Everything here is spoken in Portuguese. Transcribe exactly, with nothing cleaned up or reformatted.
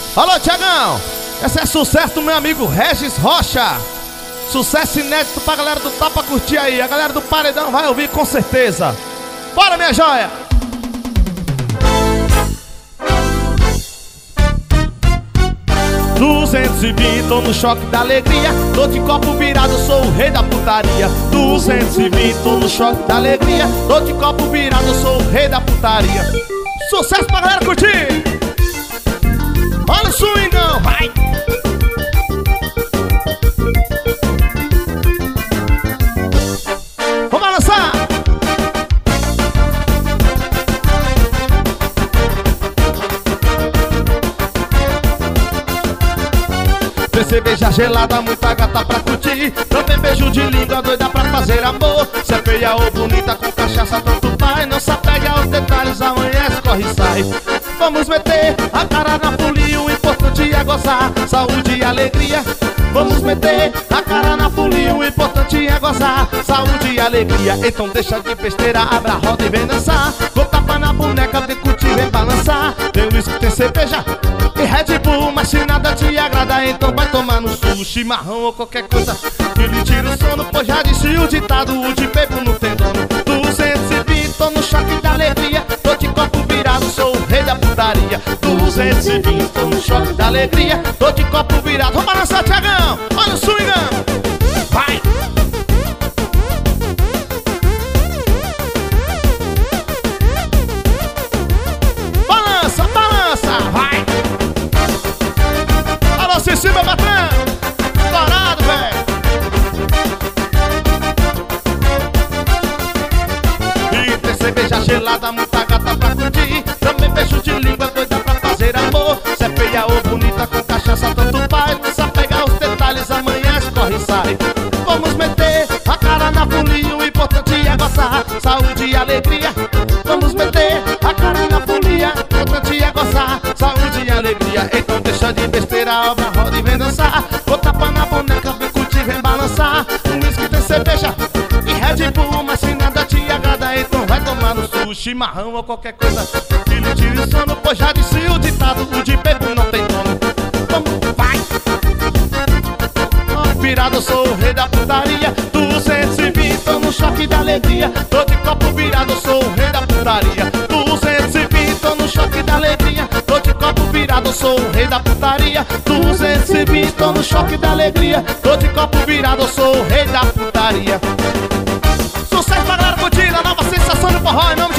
Alô, Tiagão! Esse é sucesso do meu amigo Regis Rocha. Sucesso inédito pra galera do Tapa curtir aí. A galera do Paredão vai ouvir com certeza. Bora, minha joia! duzentos e vinte, tô no choque da alegria. Tô de copo virado, sou o rei da putaria. duzentos e vinte, tô no choque da alegria. Tô de copo virado, sou o rei da putaria. Sucesso pra galera curtir! Olha o swingão, vai! Vamos balançar! Tem cerveja gelada, muita gata pra curtir. Também beijo de língua, doida pra fazer amor. Se é feia ou bonita, com cachaça tanto faz. Não se apega aos detalhes, amanhece, corre e sai. Vamos meter a cara na folia, o importante é gozar, saúde e alegria. Vamos meter a cara na folia, o importante é gozar, saúde e alegria. Então deixa de besteira, abre a roda e vem dançar. Vou tapar na boneca, vem curtir, vem balançar. Tem uísque, tem cerveja e Red Bull, mas se nada te agrada, então vai tomar no sul, chimarrão ou qualquer coisa que lhe tire o sono, pois já disse o ditado, o de bebo não tem dono. duzentos e vinte, tô no choque da alegria. Tô de copo virado, sou o rei da putaria. duzentos e vinte, tô no choque da alegria. Tô de copo virado. Vamos balançar, Tiagão! Olha o swingão! Vai! Balança, balança! Vai! Alô, Cici, meu patrão! Dourado, velho! E tem cerveja gelada, muita gata pra curtir. Também beijo de língua, doida pra fazer amor. Se é feia ou bonita, com cachaça tanto faz. Não se apega aos detalhes, amanhece, corre e sai. Vamos meter a cara na folia, o importante é gozar, saúde e alegria. Vamos meter a cara na folia, o importante é gozar, saúde e alegria. Então deixa de besteira, abre a roda e vem dançar. Vou tapar na boneca, vem curtir, vem balançar. Um whisky, tem cerveja e Red Bull, mas se nada te agrada, então vai tomar no sul, chimarrão ou qualquer coisa que lhe tire o sono, pois já disse o ditado, o de bebo não tem dono. Vamos, vai! Virado, eu sou o rei da putaria. duzentos e vinte, tô no choque da alegria. Tô de copo virado, eu sou o rei da putaria. duzentos e vinte, tô no choque da alegria. Tô de copo virado, eu sou o rei da putaria. duzentos e vinte, tô no choque da alegria. Tô de copo virado, eu sou o rei da putaria. Sucesso pra galera curtida, nova sensação do forró em nome de